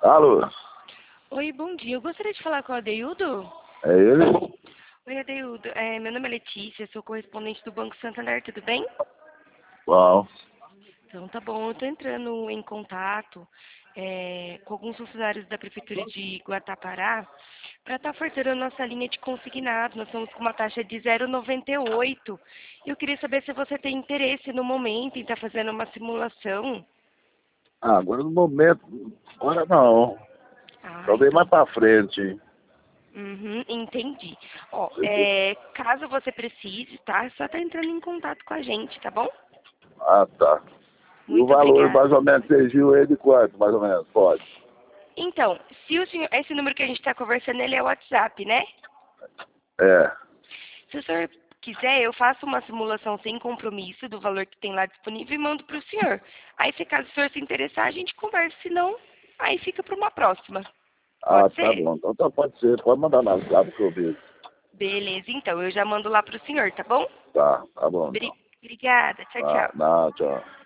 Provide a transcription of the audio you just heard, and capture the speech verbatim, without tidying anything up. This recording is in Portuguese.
Alô? Oi, bom dia. Eu gostaria de falar com o Adeildo. É ele? Oi, Adeildo. É, meu nome é Letícia, sou correspondente do Banco Santander, tudo bem? Bom. Então tá bom, eu estou entrando em contato é, com alguns funcionários da Prefeitura de Guatapará para estar ofertando a nossa linha de consignado. Nós estamos com uma taxa de zero vírgula noventa e oito. Eu queria saber se você tem interesse no momento em estar fazendo uma simulação. Ah, agora no momento, agora não. Ah, Talvez mais então. pra frente. Uhum, entendi. Ó, é, caso você precise, tá? É só tá entrando em contato com a gente, tá bom? Ah, tá. E o Muito valor, obrigada. mais ou menos, você viu ele quanto, mais ou menos? Pode. Então, se o senhor, esse número que a gente está conversando, ele é o WhatsApp, né? É. Se o senhor quiser, eu faço uma simulação sem compromisso do valor que tem lá disponível e mando para o senhor. Aí, se caso o senhor se interessar, a gente conversa. Se não, aí fica para uma próxima. Ah, Pode tá ser? bom. Então tá, pode ser. Pode mandar na WhatsApp que eu vejo. Beleza, então. Eu já mando lá para o senhor, tá bom? Tá, tá bom então. Bri- Obrigada. Tchau, Tá, tchau. não, tchau.